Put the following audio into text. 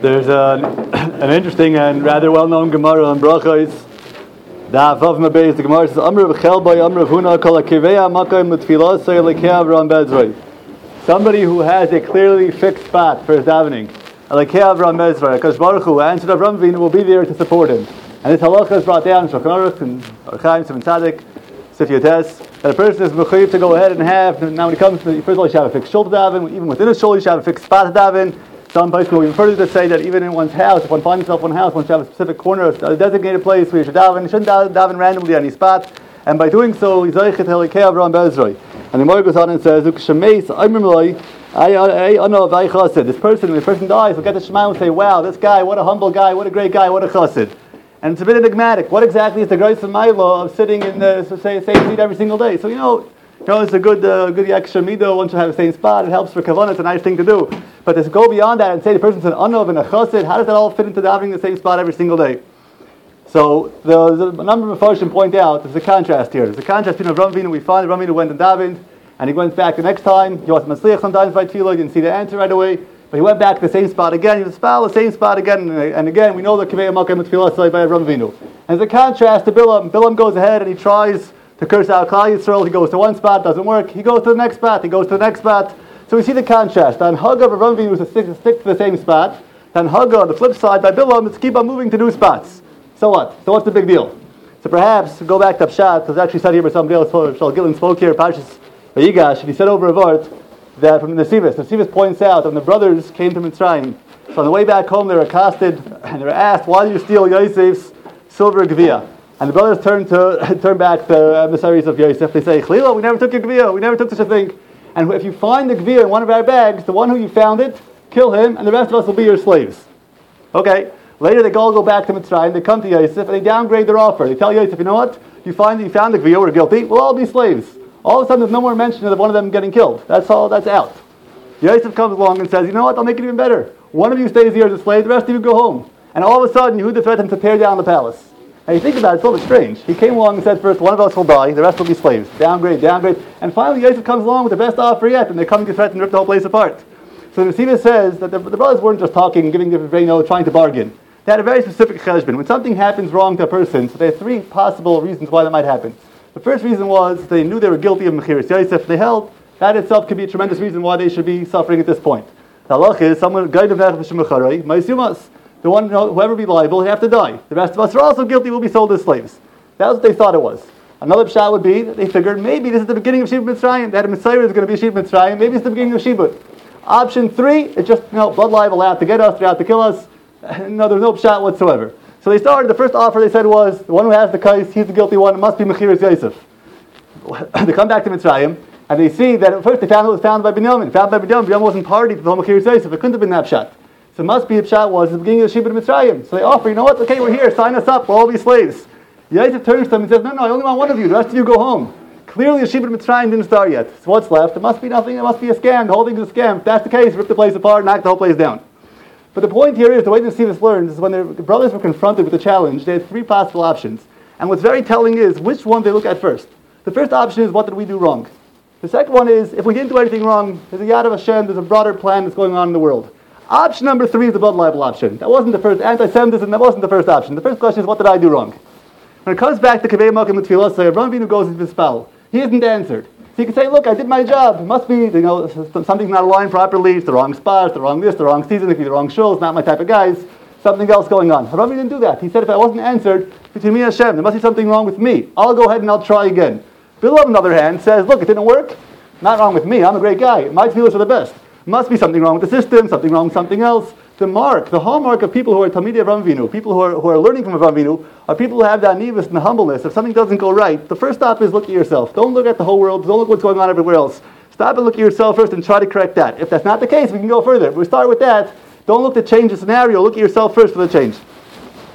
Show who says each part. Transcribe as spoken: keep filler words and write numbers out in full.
Speaker 1: There's a, an interesting and rather well-known Gemara on Brachos. The Avav Mabeis, the Gemara says, Amr of Chelbay, Amr of Huna, Kol HaKivea Makayim L'Tfilah Soy Lekea Avram Bezroi. Somebody who has a clearly fixed spot for his davening. Lekea Avram Bezroi, Akash Baruch Hu, answered Avram Avinu, will be there to support him. And this halacha is brought down in Shulchan Aruch and Archaim, Simon Tzaddik, Sif Yotes, that a person is mechuyev to go ahead and have, now when it comes to, first of all, you should have a fixed shul to daven, even within a shul, you should have a fixed spot to daven. Some places go even further to say that even in one's house, if one finds himself in one house, one should have a specific corner, a designated place where you should daven. You shouldn't daven randomly at any spot. And by doing so, he's Zeichet Helikei Avram Bezroi. And the Gemara goes on and says, this person, when the person dies, will get the Shema and say, wow, this guy, what a humble guy, what a great guy, what a chassid. And it's a bit enigmatic. What exactly is the grace of Milo of sitting in the say, same seat every single day? So, you know, you know, it's a good, uh, good extra midah. One should have the same spot. It helps for kavanah. It's a nice thing to do. But to go beyond that and say the person's an anov and a chassid, how does that all fit into having the same spot every single day? So the, the a number of Mepharshim point out there's a contrast here. There's a contrast between Avram Avinu. We find Avram Avinu went and davened, and he went back the next time. He was Masliach sometimes by tefillah. He didn't see the answer right away, but he went back to the same spot again. He was spal the same spot again, and, and again we know that Kivei Makayim Tefillah by Avram Avinu. And there's a contrast to Bilam. Bilam goes ahead and he tries to curse out Klal Yisrael. He goes to one spot, doesn't work. He goes to the next spot. He goes to the next spot. So we see the contrast. On Haggah, Avram Avinu is to stick, to stick to the same spot. On Haggah, on the flip side, by Bilam, it's to keep on moving to new spots. So what? So what's the big deal? So perhaps, go back to Pshat, because actually said here by somebody else, Shal Gillen spoke here, Pashas Vayigash, and he said over a vart that from the Nesivos, the Nesivos points out that when the brothers came to Mitzrayim, so on the way back home they were accosted, and they were asked, why do you steal Yosef's silver Geviyah? And the brothers turned to turn back the emissaries of Yosef. They say, Chlila, we never took your Geviyah, we never took such a thing. And if you find the Geviyah in one of our bags, the one who you found it, kill him, and the rest of us will be your slaves. Okay. Later they all go back to Mitzrayim, they come to Yosef, and they downgrade their offer. They tell Yosef, you know what? You find that you found the Geviyah, we're guilty, we'll all be slaves. All of a sudden there's no more mention of one of them getting killed. That's all, that's out. Yosef comes along and says, you know what, I'll make it even better. One of you stays here as a slave, the rest of you go home. And all of a sudden Yehuda threatens to tear down the palace. And you think about it, it's a little bit strange. He came along and said, first, one of us will die, the rest will be slaves. Downgrade, downgrade. And finally Yosef comes along with the best offer yet, and they're coming to threaten to rip the whole place apart. So the Nesivos says that the, the brothers weren't just talking, giving different, you know, trying to bargain. They had a very specific cheshbon. When something happens wrong to a person, so there are three possible reasons why that might happen. The first reason was they knew they were guilty of Mechiras Yosef. They held that itself could be a tremendous reason why they should be suffering at this point. The halach is someone the one whoever be liable, they have to die. The rest of us are also guilty, will be sold as slaves. That was what they thought it was. Another pshat would be that they figured maybe this is the beginning of Shibud Mitzrayim. They had a Messiah is going to be Shibud Mitzrayim. Maybe it's the beginning of Shibud. Option three, it's just you know blood libel out to get us, they're out to kill us. No, there's no pshat whatsoever. So they started, the first offer they said was, the one who has the kais, he's the guilty one, it must be Mechiras Yosef. They come back to Mitzrayim, and they see that at first they found it was found by Binyamin. Found by Binyamin, Binyamin wasn't party to the whole Mechiras Yosef, it couldn't have been that pshat. So it must be the pshat was the beginning of the Shibud Mitzrayim. So they offer, you know what, okay, we're here, sign us up, we'll all be slaves. Yosef turns to them and says, no, no, I only want one of you, the rest of you go home. Clearly the Shibud Mitzrayim didn't start yet. So what's left? It must be nothing, it must be a scam, the whole thing's a scam. If that's the case, rip the place apart, knock the whole place down. But the point here is, the way the Nesivos learns is when the brothers were confronted with the challenge, they had three possible options. And what's very telling is which one they look at first. The first option is, what did we do wrong? The second one is, if we didn't do anything wrong, there's a Yad of Hashem, there's a broader plan that's going on in the world. Option number three is the blood libel option. That wasn't the first, anti-Semitism, that wasn't the first option. The first question is, what did I do wrong? When it comes back to Kivei Makayim Tefillah, Avram Avinu goes into his spell. He isn't answered. So you can say, look, I did my job. It must be, you know, something's not aligned properly. It's the wrong spot, it's the wrong this, the wrong season, if you're the wrong show, it's not my type of guys. Something else going on. Rabbi didn't do that. He said, if I wasn't answered, between me and Hashem, there must be something wrong with me. I'll go ahead and I'll try again. Bilam, on the other hand, says, look, it didn't work. Not wrong with me. I'm a great guy. My feelings are the best. Must be something wrong with the system, something wrong with something else. The mark, the hallmark of people who are Talmidei Avram Avinu, people who are, who are learning from Avram Avinu, are people who have that nivus and the humbleness. If something doesn't go right, the first stop is look at yourself. Don't look at the whole world. Don't look what's going on everywhere else. Stop and look at yourself first and try to correct that. If that's not the case, we can go further. If we start with that, don't look to change the scenario. Look at yourself first for the change.